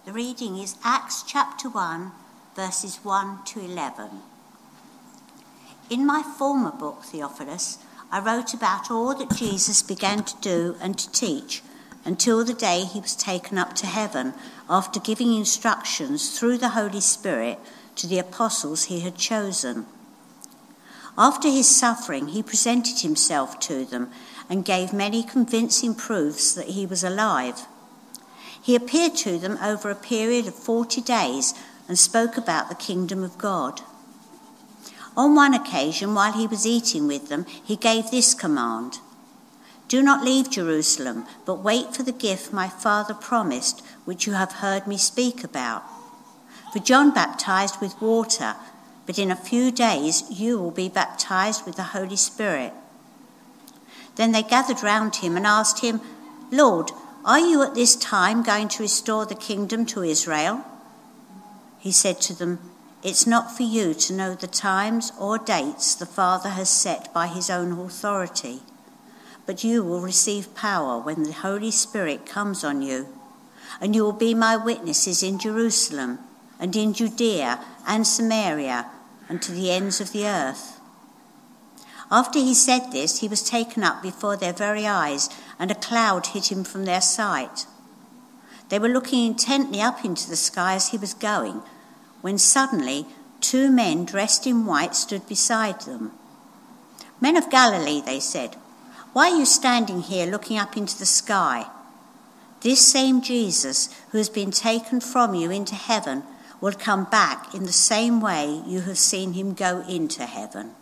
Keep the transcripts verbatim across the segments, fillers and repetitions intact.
The reading is Acts chapter one, verses one to eleven. In my former book, Theophilus, I wrote about all that Jesus began to do and to teach until the day he was taken up to heaven, after giving instructions through the Holy Spirit to the apostles he had chosen. After his suffering, he presented himself to them and gave many convincing proofs that he was alive. He appeared to them over a period of forty days and spoke about the kingdom of God. On one occasion, while he was eating with them, he gave this command: "Do not leave Jerusalem, but wait for the gift my Father promised, which you have heard me speak about. For John baptized with water, but in a few days you will be baptized with the Holy Spirit." Then they gathered round him and asked him, "Lord, are you at this time going to restore the kingdom to Israel?" He said to them, "It's not for you to know the times or dates the Father has set by his own authority, but you will receive power when the Holy Spirit comes on you, and you will be my witnesses in Jerusalem and in Judea and Samaria and to the ends of the earth." After he said this, he was taken up before their very eyes, and a cloud hid him from their sight. They were looking intently up into the sky as he was going, when suddenly two men dressed in white stood beside them. "Men of Galilee," they said, "why are you standing here looking up into the sky? This same Jesus who has been taken from you into heaven will come back in the same way you have seen him go into heaven."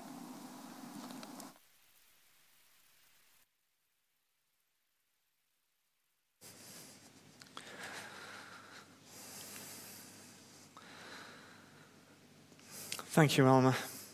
Thank you, Alma.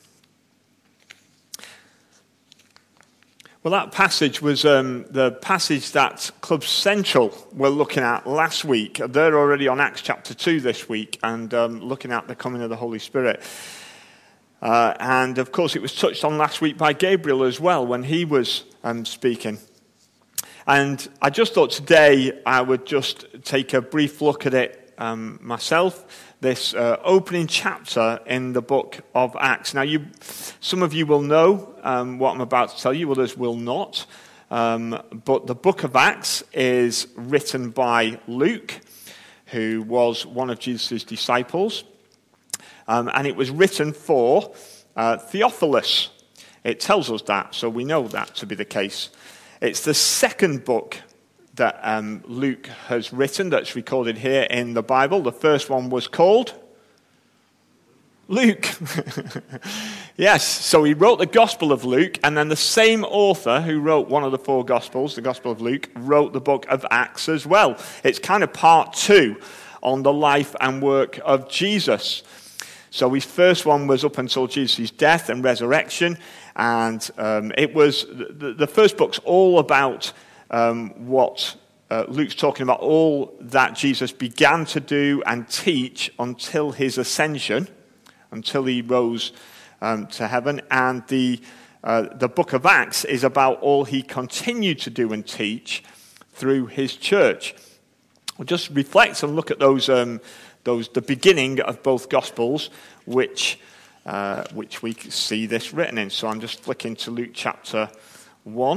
Well, that passage was um, the passage that Club Central were looking at last week. They're already on Acts chapter two this week and um, looking at the coming of the Holy Spirit. Uh, and, of course, it was touched on last week by Gabriel as well when he was um, speaking. And I just thought today I would just take a brief look at it um, myself. This uh, opening chapter in the book of Acts. Now, you, some of you will know um, what I'm about to tell you, others will not. Um, but the book of Acts is written by Luke, who was one of Jesus' disciples. Um, and it was written for uh, Theophilus. It tells us that, so we know that to be the case. It's the second book that um, Luke has written, that's recorded here in the Bible. The first one was called Luke. Yes, so he wrote the Gospel of Luke, and then the same author who wrote one of the four Gospels, the Gospel of Luke, wrote the book of Acts as well. It's kind of part two on the life and work of Jesus. So his first one was up until Jesus' death and resurrection, and um, it was, the, the first book's all about Um, what uh, Luke's talking about, all that Jesus began to do and teach until his ascension, until he rose um, to heaven. And the uh, the book of Acts is about all he continued to do and teach through his church. We'll just reflect and look at those um, those the beginning of both Gospels, which uh, which we see this written in. So I'm just flicking to Luke chapter one.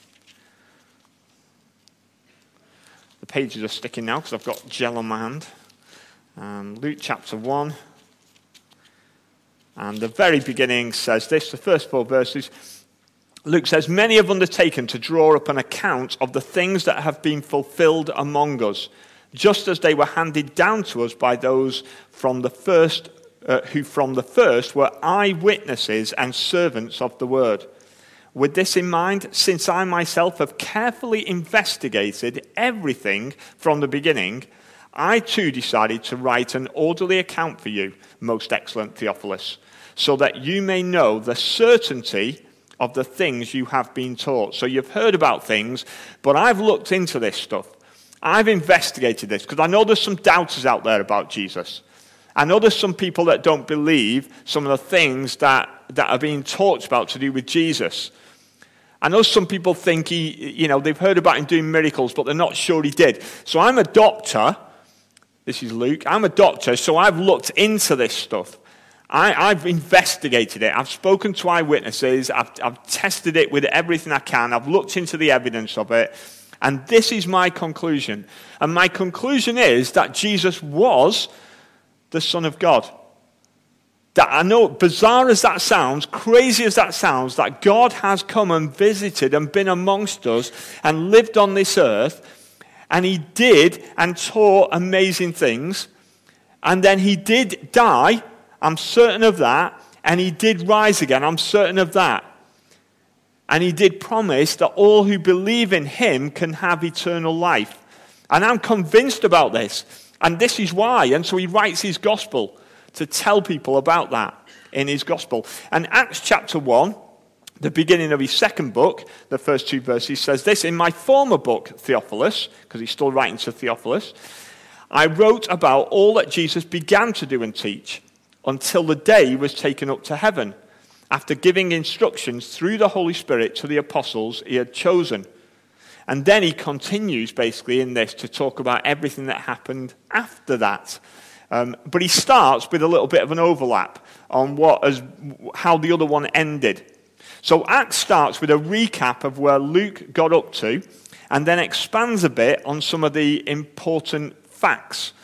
The pages are sticking now because I've got gel on my hand. Um, Luke chapter one. And the very beginning says this, the first four verses. Luke says, "Many have undertaken to draw up an account of the things that have been fulfilled among us, just as they were handed down to us by those from the first, uh, who from the first were eyewitnesses and servants of the word. With this in mind, since I myself have carefully investigated everything from the beginning, I too decided to write an orderly account for you, most excellent Theophilus, so that you may know the certainty of the things you have been taught." So you've heard about things, but I've looked into this stuff. I've investigated this, because I know there's some doubters out there about Jesus. I know there's some people that don't believe some of the things that, that are being talked about to do with Jesus. I know some people think he, you know, they've heard about him doing miracles, but they're not sure he did. So I'm a doctor This is Luke. I'm a doctor, so I've looked into this stuff. I, I've investigated it. I've spoken to eyewitnesses. I've, I've tested it with everything I can. I've looked into the evidence of it. And this is my conclusion. And my conclusion is that Jesus was the Son of God. That I know, bizarre as that sounds, crazy as that sounds, that God has come and visited and been amongst us and lived on this earth, and he did and taught amazing things, and then he did die, I'm certain of that, and he did rise again, I'm certain of that. And he did promise that all who believe in him can have eternal life. And I'm convinced about this, and this is why. And so he writes his gospel to tell people about that in his gospel. And Acts chapter one, the beginning of his second book, the first two verses says this: in my former book, Theophilus, because he's still writing to Theophilus, I wrote about all that Jesus began to do and teach until the day he was taken up to heaven, after giving instructions through the Holy Spirit to the apostles he had chosen. And then he continues basically in this to talk about everything that happened after that. Um, but he starts with a little bit of an overlap on what as how the other one ended. So Acts starts with a recap of where Luke got up to, and then expands a bit on some of the important facts.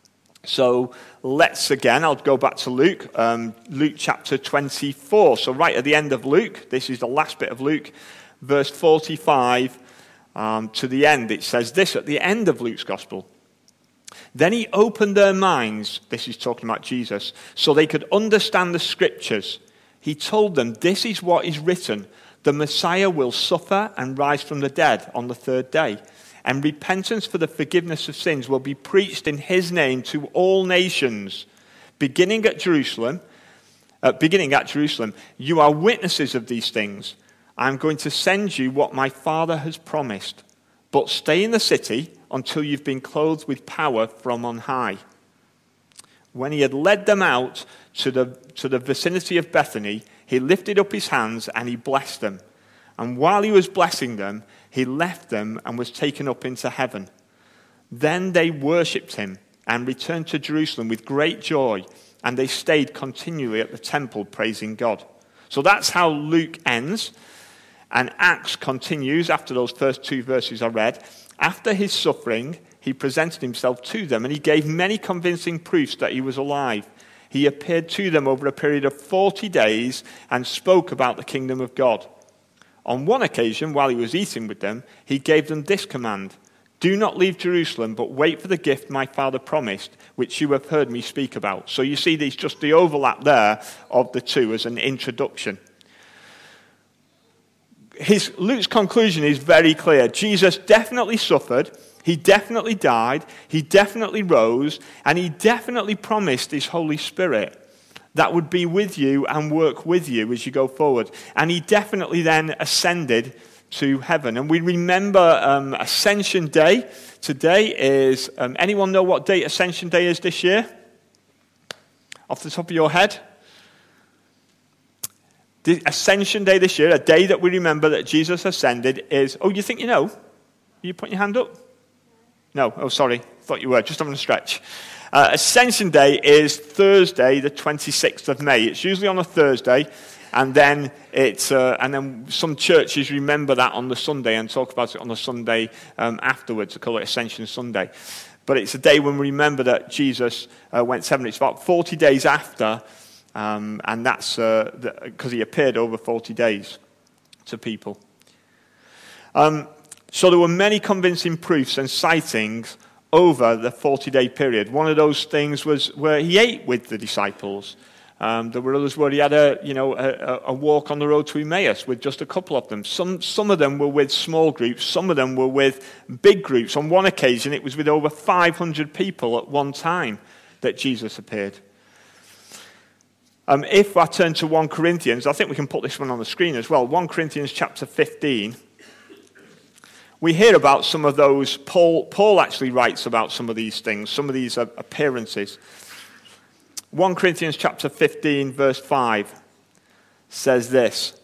So let's again, I'll go back to Luke, um, Luke chapter twenty-four. So right at the end of Luke, this is the last bit of Luke, verse forty-five um, to the end. It says this at the end of Luke's gospel. Then he opened their minds, this is talking about Jesus, so they could understand the scriptures. He told them, this is what is written, the Messiah will suffer and rise from the dead on the third day, and repentance for the forgiveness of sins will be preached in his name to all nations, beginning at Jerusalem. Uh, beginning at Jerusalem, you are witnesses of these things. I'm going to send you what my Father has promised, but stay in the city until you've been clothed with power from on high. When he had led them out to the, to the vicinity of Bethany, he lifted up his hands and he blessed them. And while he was blessing them, he left them and was taken up into heaven. Then they worshipped him and returned to Jerusalem with great joy, and they stayed continually at the temple praising God. So that's how Luke ends. And Acts continues after those first two verses I read. After his suffering, he presented himself to them, and he gave many convincing proofs that he was alive. He appeared to them over a period of forty days and spoke about the kingdom of God. On one occasion, while he was eating with them, he gave them this command: do not leave Jerusalem, but wait for the gift my Father promised, which you have heard me speak about. So you see, there's just the overlap there of the two as an introduction. His, Luke's conclusion is very clear. Jesus definitely suffered, he definitely died, he definitely rose, and he definitely promised his Holy Spirit that would be with you and work with you as you go forward. And he definitely then ascended to heaven. And we remember um, Ascension Day. Today is, um, anyone know what date Ascension Day is this year? Off the top of your head? The Ascension Day this year, a day that we remember that Jesus ascended, is, oh, you think you know? Are you putting your hand up? No, oh, sorry, thought you were, just having a stretch. Uh, Ascension Day is Thursday, the twenty-sixth of May. It's usually on a Thursday, and then it's uh, and then some churches remember that on the Sunday and talk about it on the Sunday um, afterwards. They call it Ascension Sunday. But it's a day when we remember that Jesus uh, went to heaven. It's about forty days after. Um, and that's because uh, he appeared over forty days to people. Um, so there were many convincing proofs and sightings over the forty-day period. One of those things was where he ate with the disciples. Um, there were others where he had a, you know, a, a walk on the road to Emmaus with just a couple of them. Some, some of them were with small groups. Some of them were with big groups. On one occasion, it was with over five hundred people at one time that Jesus appeared. Um, if I turn to First Corinthians, I think we can put this one on the screen as well. First Corinthians chapter fifteen. We hear about some of those. Paul, Paul actually writes about some of these things, some of these appearances. First Corinthians chapter fifteen, verse five says this.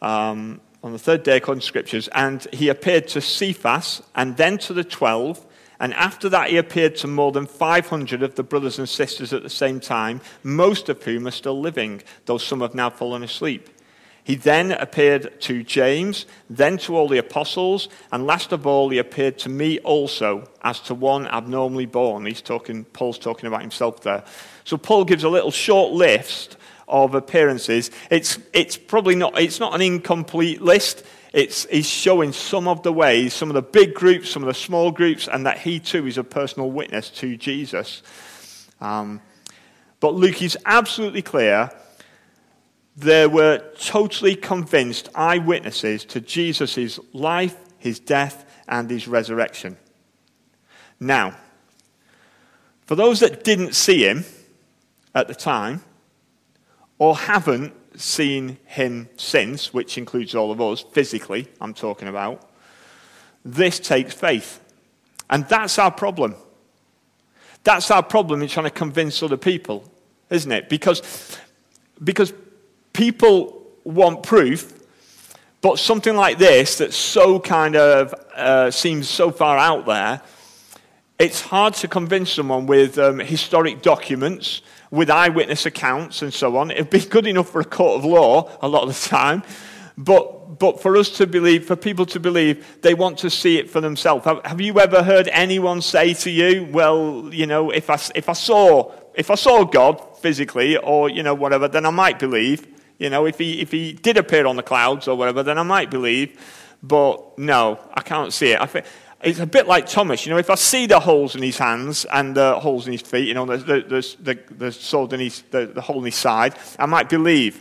Um, on the third day, according to Scriptures, and he appeared to Cephas, and then to the twelve, And after that, he appeared to more than five hundred of the brothers and sisters at the same time, most of whom are still living, though some have now fallen asleep. He then appeared to James, then to all the apostles, and last of all, he appeared to me also, as to one abnormally born. He's talking, Paul's talking about himself there. So Paul gives a little short list of appearances. It's it's probably not it's not an incomplete list. It's he's showing some of the ways, some of the big groups, some of the small groups, and that he too is a personal witness to Jesus. Um, but Luke is absolutely clear. There were totally convinced eyewitnesses to Jesus' life, his death, and his resurrection. Now, for those that didn't see him at the time, or haven't seen him since, which includes all of us, physically, I'm talking about, this takes faith. And that's our problem. That's our problem in trying to convince other people, isn't it? Because, because people want proof, but something like this that so kind of uh, seems so far out there, it's hard to convince someone with um, historic documents, with eyewitness accounts and so on. It'd be good enough for a court of law a lot of the time, but but for us to believe, for people to believe, they want to see it for themselves. Have, have you ever heard anyone say to you, well, you know, if I if I saw if I saw God physically, or you know whatever, then I might believe. You know, if he if he did appear on the clouds or whatever, then I might believe. But no, I can't see it. I think it's a bit like Thomas. You know, if I see the holes in his hands and the holes in his feet, you know, the the the, the sword in his the, the hole in his side, I might believe.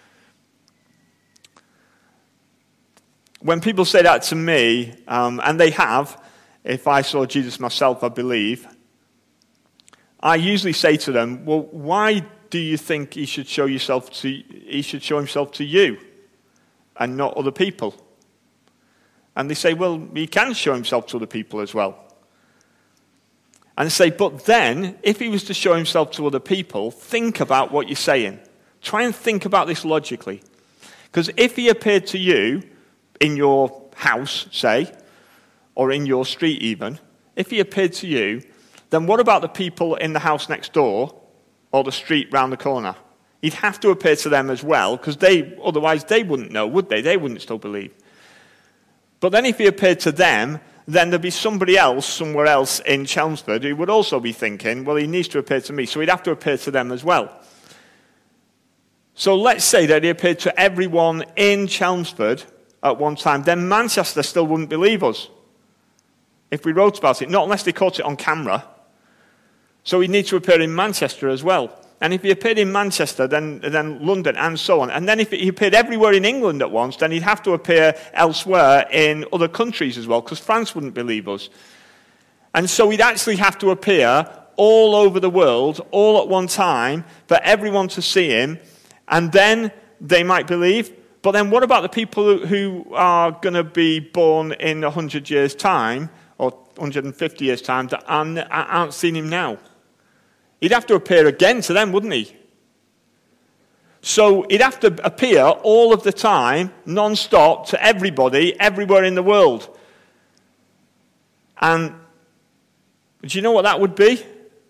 When people say that to me, um, and they have, if I saw Jesus myself, I believe. I usually say to them, well, why do you think he should show yourself to he should show himself to you and not other people? And they say, well, he can show himself to other people as well. And they say, but then, if he was to show himself to other people, think about what you're saying. Try and think about this logically. Because if he appeared to you in your house, say, or in your street even, if he appeared to you, then what about the people in the house next door or the street round the corner? He'd have to appear to them as well, because they otherwise they wouldn't know, would they? They wouldn't still believe. But then if he appeared to them, then there'd be somebody else somewhere else in Chelmsford who would also be thinking, well, he needs to appear to me, so he'd have to appear to them as well. So let's say that he appeared to everyone in Chelmsford at one time, then Manchester still wouldn't believe us if we wrote about it, not unless they caught it on camera. So he'd need to appear in Manchester as well. And if he appeared in Manchester, then, then London, and so on. And then if he appeared everywhere in England at once, then he'd have to appear elsewhere in other countries as well, because France wouldn't believe us. And so he'd actually have to appear all over the world, all at one time, for everyone to see him, and then they might believe. But then what about the people who are going to be born in one hundred years' time, or one hundred fifty years' time, that aren't seeing him now? He'd have to appear again to them, wouldn't he? So he'd have to appear all of the time, non-stop, to everybody, everywhere in the world. And do you know what that would be?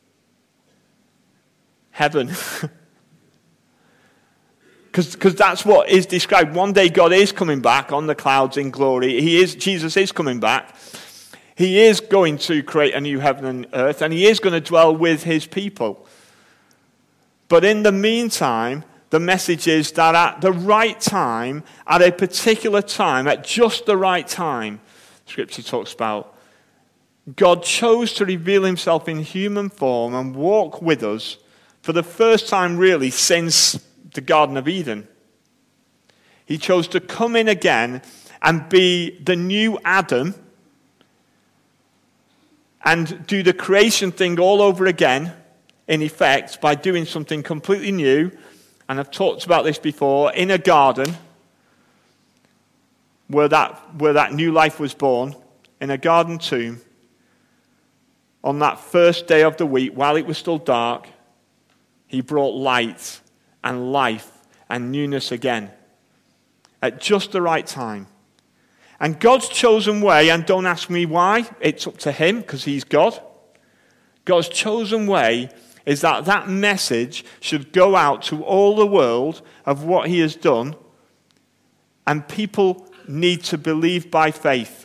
Heaven. Because that's what is described. One day God is coming back on the clouds in glory. He is, Jesus is coming back. He is going to create a new heaven and earth, and he is going to dwell with his people. But in the meantime, the message is that at the right time, at a particular time, at just the right time, Scripture talks about, God chose to reveal himself in human form and walk with us for the first time really since the Garden of Eden. He chose to come in again and be the new Adam and do the creation thing all over again, in effect, by doing something completely new. And I've talked about this before, in a garden where that, where that new life was born, in a garden tomb, on that first day of the week, while it was still dark, he brought light and life and newness again at just the right time. And God's chosen way, and don't ask me why, it's up to him because he's God. God's chosen way is that that message should go out to all the world of what he has done, and people need to believe by faith.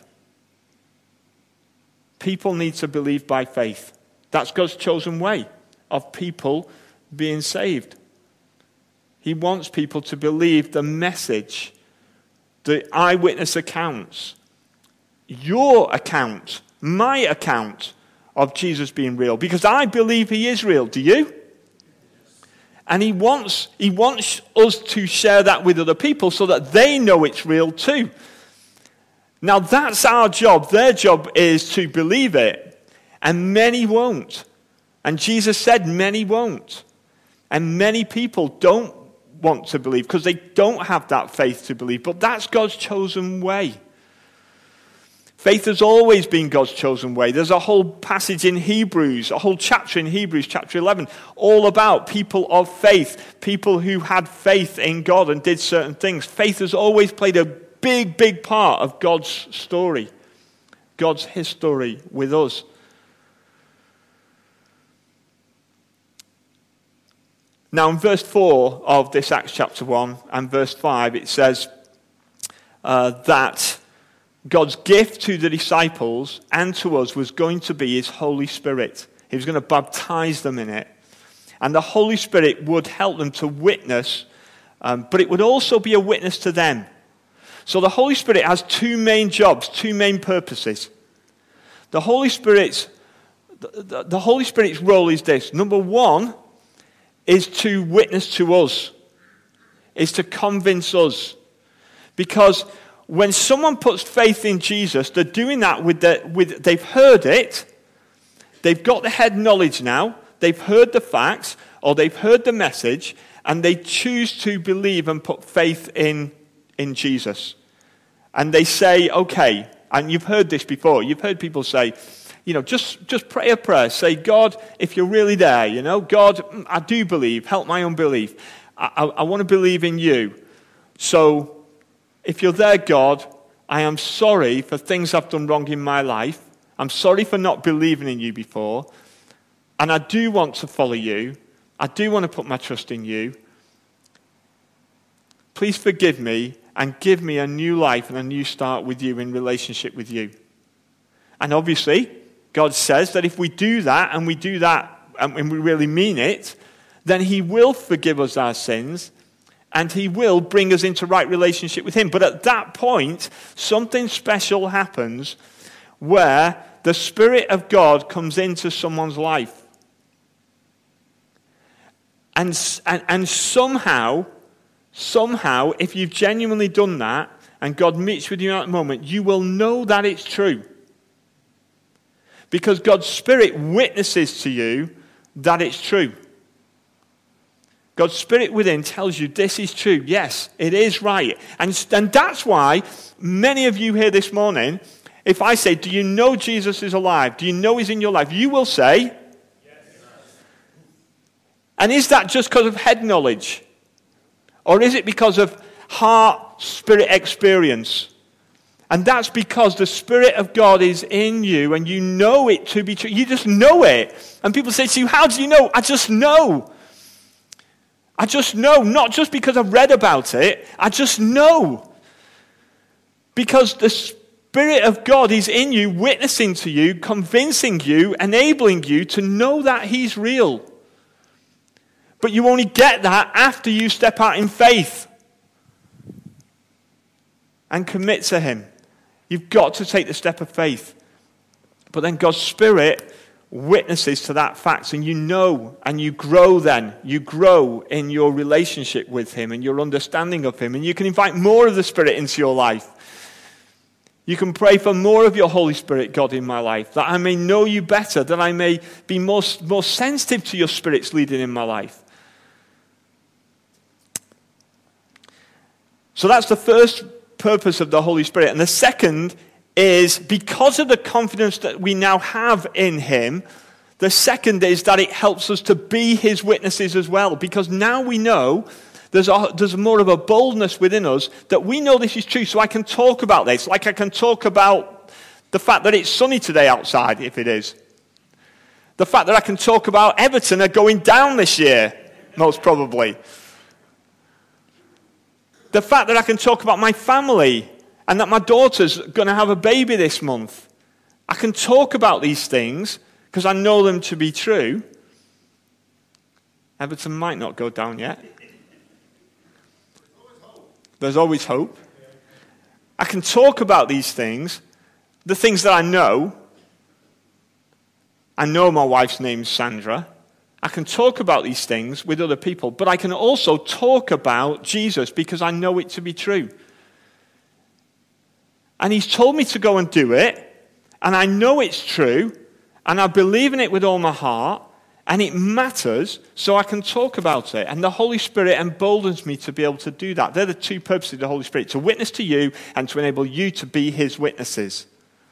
People need to believe by faith. That's God's chosen way of people being saved. He wants people to believe the message, the eyewitness accounts, your account, my account of Jesus being real. Because I believe he is real. Do you? And he wants, he wants us to share that with other people so that they know it's real too. Now that's our job. Their job is to believe it. And many won't. And Jesus said many won't. And many people don't want to believe because they don't have that faith to believe. But that's God's chosen way. Faith has always been God's chosen way. There's a whole passage in Hebrews, a whole chapter in Hebrews, chapter eleven, all about people of faith, people who had faith in God and did certain things. Faith has always played a big, big part of God's story, God's history with us. Now in verse four of this Acts chapter one and verse five, it says uh, that God's gift to the disciples and to us was going to be his Holy Spirit. He was going to baptize them in it. And the Holy Spirit would help them to witness, um, but it would also be a witness to them. So the Holy Spirit has two main jobs, two main purposes. The Holy Spirit's, the, the, the Holy Spirit's role is this. Number one is to witness to us, is to convince us. Because when someone puts faith in Jesus, they're doing that with the, with, they've heard it, they've got the head knowledge now, they've heard the facts, or they've heard the message, and they choose to believe and put faith in, in Jesus. And they say, okay, and you've heard this before, you've heard people say, you know, just, just pray a prayer. Say, God, if you're really there, you know, God, I do believe. Help my unbelief. I, I, I want to believe in you. So, if you're there, God, I am sorry for things I've done wrong in my life. I'm sorry for not believing in you before. And I do want to follow you. I do want to put my trust in you. Please forgive me and give me a new life and a new start with you in relationship with you. And obviously, God says that if we do that, and we do that, and we really mean it, then he will forgive us our sins, and he will bring us into right relationship with him. But at that point, something special happens where the Spirit of God comes into someone's life. And, and, and somehow, somehow, if you've genuinely done that, and God meets with you at that moment, you will know that it's true. Because God's Spirit witnesses to you that it's true. God's Spirit within tells you this is true. Yes, it is right. And, and that's why many of you here this morning, if I say, do you know Jesus is alive? Do you know he's in your life? You will say, yes. And is that just because of head knowledge? Or is it because of heart, spirit experience? And that's because the Spirit of God is in you and you know it to be true. You just know it. And people say to you, how do you know? I just know. I just know. Not just because I've read about it. I just know. Because the Spirit of God is in you, witnessing to you, convincing you, enabling you to know that he's real. But you only get that after you step out in faith and commit to him. You've got to take the step of faith. But then God's Spirit witnesses to that fact, and you know, and you grow then. You grow in your relationship with him and your understanding of him, and you can invite more of the Spirit into your life. You can pray for more of your Holy Spirit, God, in my life, that I may know you better, that I may be more, more sensitive to your Spirit's leading in my life. So that's the first purpose of the Holy Spirit. And the second is, because of the confidence that we now have in him, the second is that it helps us to be his witnesses as well. Because now we know, There's, a, there's more of a boldness within us that we know this is true, so I can talk about this. Like I can talk about the fact that it's sunny today outside, if it is. The fact that I can talk about Everton are going down this year, most probably. The fact that I can talk about my family and that my daughter's going to have a baby this month. I can talk about these things because I know them to be true. Everton might not go down yet. There's always hope. I can talk about these things, the things that I know. I know my wife's name's Sandra. I can talk about these things with other people, but I can also talk about Jesus because I know it to be true. And he's told me to go and do it, and I know it's true, and I believe in it with all my heart, and it matters, so I can talk about it. And the Holy Spirit emboldens me to be able to do that. They're the two purposes of the Holy Spirit, to witness to you and to enable you to be his witnesses.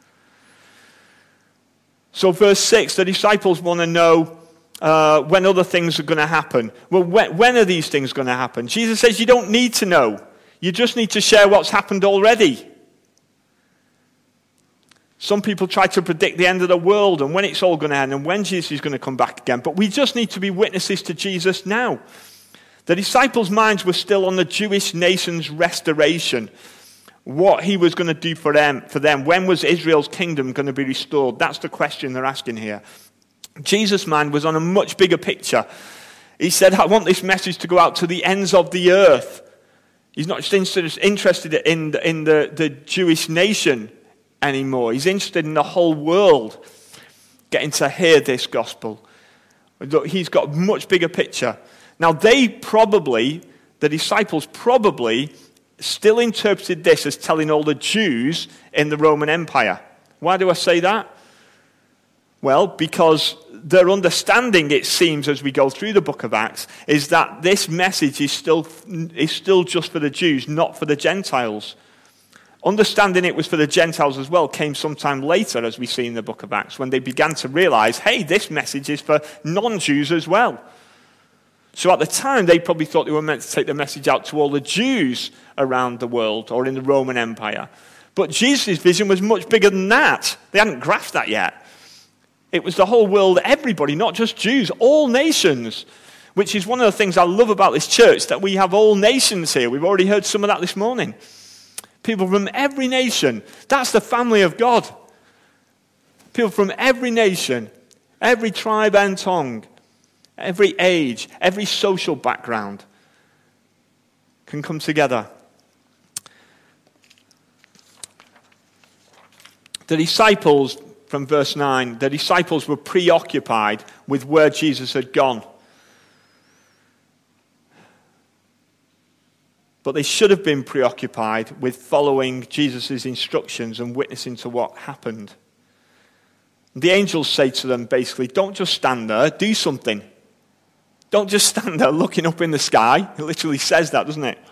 So verse six, the disciples want to know uh, when other things are going to happen. Well, when, when are these things going to happen? Jesus says you don't need to know. You just need to share what's happened already. Some people try to predict the end of the world and when it's all going to end and when Jesus is going to come back again. But we just need to be witnesses to Jesus now. The disciples' minds were still on the Jewish nation's restoration. What he was going to do for them, for them. When was Israel's kingdom going to be restored? That's the question they're asking here. Jesus' mind was on a much bigger picture. He said, I want this message to go out to the ends of the earth. He's not just interested in the, in the, the Jewish nation anymore. He's interested in the whole world getting to hear this gospel. He's got a much bigger picture. Now they probably, the disciples probably still interpreted this as telling all the Jews in the Roman Empire. Why do I say that? Well, because their understanding, it seems, as we go through the book of Acts, is that this message is still, is still just for the Jews, not for the Gentiles. Understanding it was for the Gentiles as well came sometime later, as we see in the book of Acts, when they began to realize, hey, this message is for non-Jews as well. So at the time, they probably thought they were meant to take the message out to all the Jews around the world or in the Roman Empire. But Jesus' vision was much bigger than that. They hadn't grasped that yet. It was the whole world, everybody, not just Jews, all nations, which is one of the things I love about this church, that we have all nations here. We've already heard some of that this morning. People from every nation. That's the family of God. People from every nation, every tribe and tongue, every age, every social background can come together. The disciples, from verse nine, the disciples were preoccupied with where Jesus had gone. But they should have been preoccupied with following Jesus' instructions and witnessing to what happened. The angels say to them, basically, don't just stand there, do something. Don't just stand there looking up in the sky. It literally says that, doesn't it?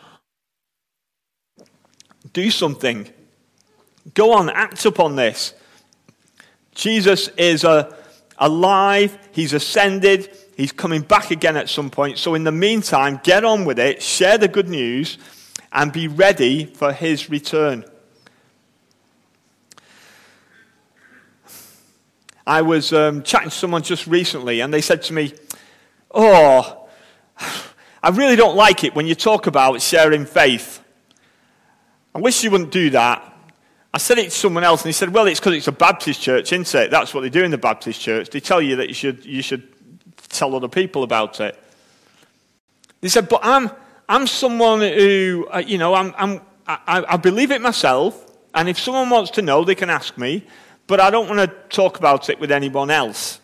Do something. Go on, act upon this. Jesus is uh, alive, he's ascended, he's coming back again at some point. So in the meantime, get on with it, share the good news, and be ready for his return. I was um, chatting to someone just recently, and they said to me, oh, I really don't like it when you talk about sharing faith. I wish you wouldn't do that. I said it to someone else, and he said, well, it's because it's a Baptist church, isn't it? That's what they do in the Baptist church. They tell you that you should you should tell other people about it. They said, but I'm I'm someone who, uh, you know, I'm, I'm I, I believe it myself, and if someone wants to know, they can ask me, but I don't want to talk about it with anyone else.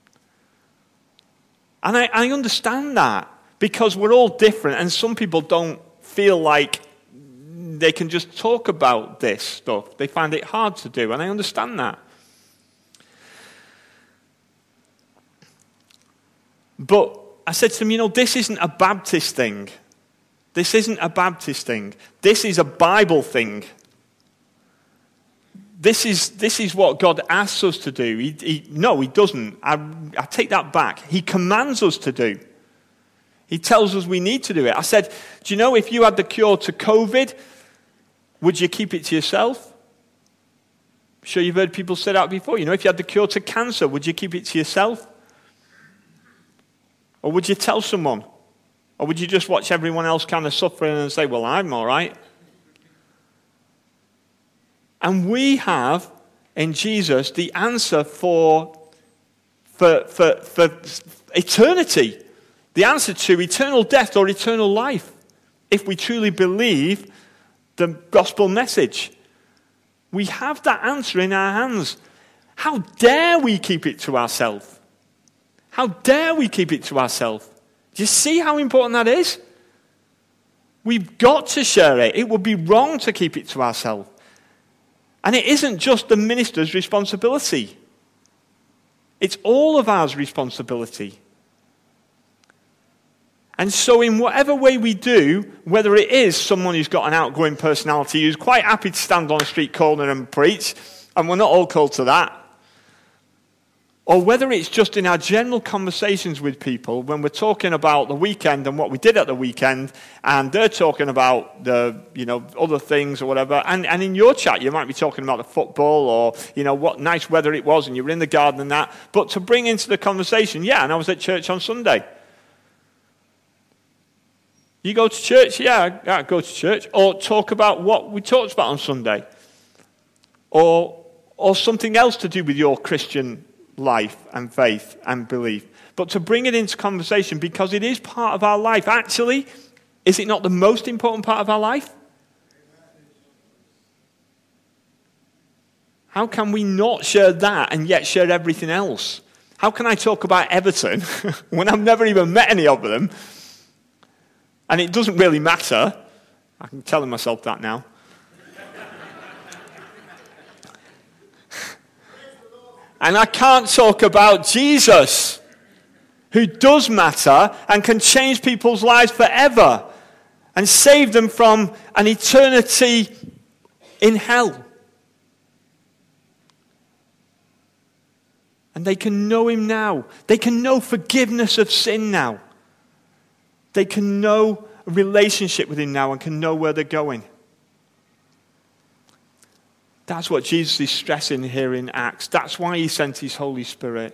And I, I understand that, because we're all different, and some people don't feel like they can just talk about this stuff. They find it hard to do, and I understand that. But I said to them, you know, this isn't a Baptist thing. This isn't a Baptist thing. This is a Bible thing. This is this is what God asks us to do. He, he, no, he doesn't. I, I take that back. He commands us to do. He tells us we need to do it. I said, do you know if you had the cure to COVID, would you keep it to yourself? I'm sure you've heard people say that before. You know, if you had the cure to cancer, would you keep it to yourself? Or would you tell someone? Or would you just watch everyone else kind of suffering and say, well, I'm all right? And we have, in Jesus, the answer for, for, for, for eternity. The answer to eternal death or eternal life. If we truly believe the gospel message. We have that answer in our hands. How dare we keep it to ourselves? How dare we keep it to ourselves? Do you see how important that is? We've got to share it. It would be wrong to keep it to ourselves. And it isn't just the minister's responsibility. It's all of our responsibility. And so in whatever way we do, whether it is someone who's got an outgoing personality who's quite happy to stand on a street corner and preach, and we're not all called to that, or whether it's just in our general conversations with people when we're talking about the weekend and what we did at the weekend, and they're talking about the, you know, other things or whatever, and, and in your chat you might be talking about the football or, you know, what nice weather it was and you were in the garden and that, but to bring into the conversation, yeah, and I was at church on Sunday. You go to church? Yeah, I go to church. Or talk about what we talked about on Sunday. Or, or something else to do with your Christian life and faith and belief. But to bring it into conversation because it is part of our life. Actually, is it not the most important part of our life? How can we not share that and yet share everything else? How can I talk about Everton when I've never even met any of them? And it doesn't really matter. I can tell myself that now. And I can't talk about Jesus, who does matter and can change people's lives forever and save them from an eternity in hell. And they can know him now. They can know forgiveness of sin now. They can know a relationship with him now and can know where they're going. That's what Jesus is stressing here in Acts. That's why he sent his Holy Spirit.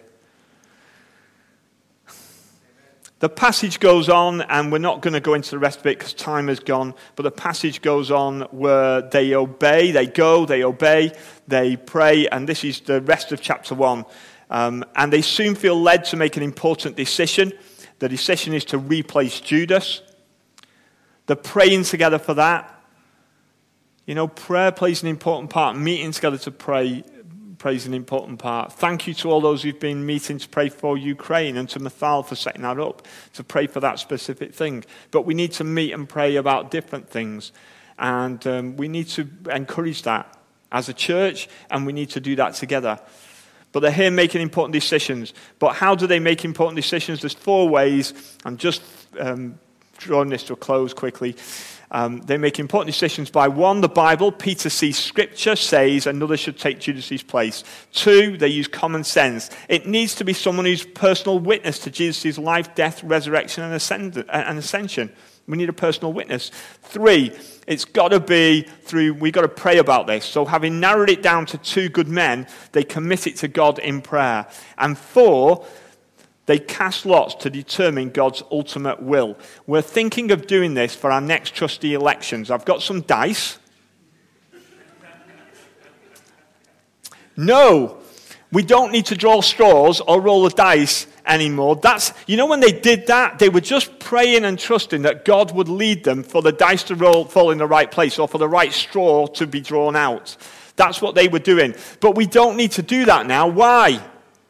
The passage goes on, and we're not going to go into the rest of it because time has gone, but the passage goes on where they obey, they go, they obey, they pray, and this is the rest of chapter one. Um, and they soon feel led to make an important decision. The decision is to replace Judas. They're praying together for that. You know, prayer plays an important part. Meeting together to pray plays an important part. Thank you to all those who've been meeting to pray for Ukraine and to Mathal for setting that up, to pray for that specific thing. But we need to meet and pray about different things. And um, we need to encourage that as a church, and we need to do that together. But they're here making important decisions. But how do they make important decisions? There's four ways. I'm just um, drawing this to a close quickly. Um, they make important decisions by, one, the Bible. Peter sees Scripture, says another should take Judas's place. Two, they use common sense. It needs to be someone who's personal witness to Jesus' life, death, resurrection, and ascension. We need a personal witness. Three, it's got to be through, we've got to pray about this. So having narrowed it down to two good men, they commit it to God in prayer. And four, they cast lots to determine God's ultimate will. We're thinking of doing this for our next trustee elections. I've got some dice. No, we don't need to draw straws or roll the dice anymore. That's, you know, when they did that, they were just praying and trusting that God would lead them for the dice to roll, fall in the right place or for the right straw to be drawn out. That's what they were doing. But we don't need to do that now. Why?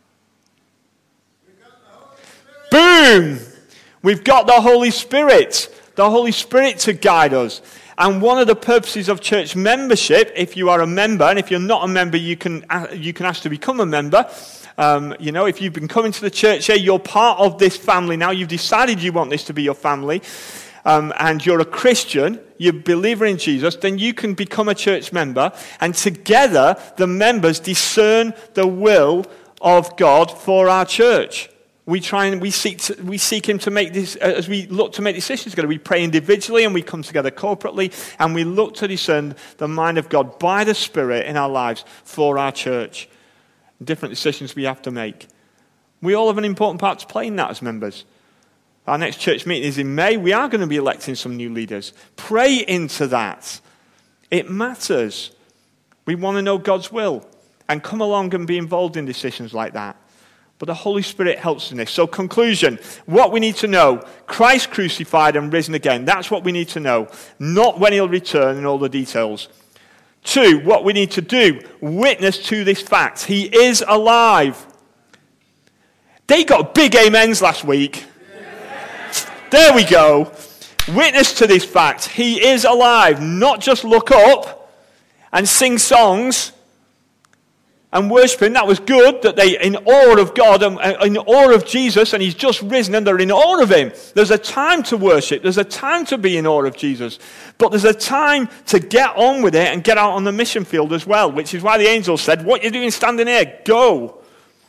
Boom! We've got the Holy Spirit. The Holy Spirit to guide us. And one of the purposes of church membership, if you are a member, and if you're not a member, you can you can ask to become a member. Um, you know, if you've been coming to the church here, you're part of this family now. You've decided you want this to be your family. Um, and you're a Christian, you're a believer in Jesus, then you can become a church member. And together, the members discern the will of God for our church. We try and we seek to, we seek him to make this, as we look to make decisions together. We pray individually and we come together corporately and we look to discern the mind of God by the Spirit in our lives for our church. Different decisions we have to make. We all have an important part to play in that as members. Our next church meeting is in May. We are going to be electing some new leaders. Pray into that. It matters. We want to know God's will and come along and be involved in decisions like that. But the Holy Spirit helps in this. So conclusion, what we need to know, Christ crucified and risen again. That's what we need to know. Not when he'll return and all the details. Two, what we need to do, witness to this fact. He is alive. They got big amens last week. There we go. Witness to this fact. He is alive. Not just look up and sing songs and worship him. That was good, that they in awe of God and in awe of Jesus, and he's just risen and they're in awe of him. There's a time to worship. There's a time to be in awe of Jesus. But there's a time to get on with it and get out on the mission field as well, which is why the angel said, what are you doing standing here? Go.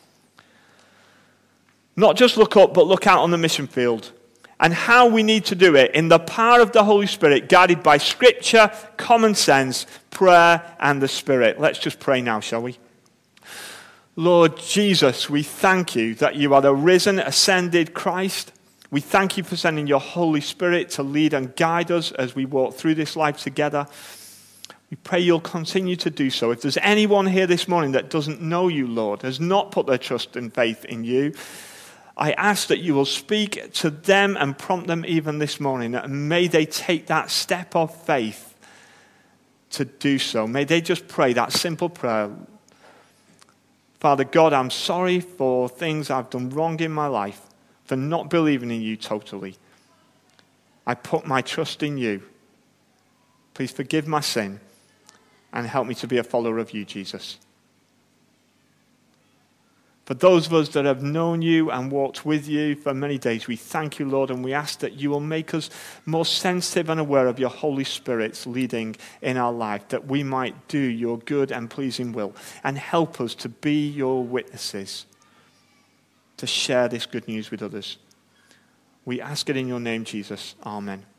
Not just look up, but look out on the mission field. And how we need to do it in the power of the Holy Spirit, guided by Scripture, common sense, prayer, and the Spirit. Let's just pray now, shall we? Lord Jesus, we thank you that you are the risen, ascended Christ. We thank you for sending your Holy Spirit to lead and guide us as we walk through this life together. We pray you'll continue to do so. If there's anyone here this morning that doesn't know you, Lord, has not put their trust and faith in you, I ask that you will speak to them and prompt them even this morning. And may they take that step of faith to do so. May they just pray that simple prayer. Father God, I'm sorry for things I've done wrong in my life, for not believing in you totally. I put my trust in you. Please forgive my sin and help me to be a follower of you, Jesus. For those of us that have known you and walked with you for many days, we thank you, Lord, and we ask that you will make us more sensitive and aware of your Holy Spirit's leading in our life, that we might do your good and pleasing will, and help us to be your witnesses, to share this good news with others. We ask it in your name, Jesus. Amen.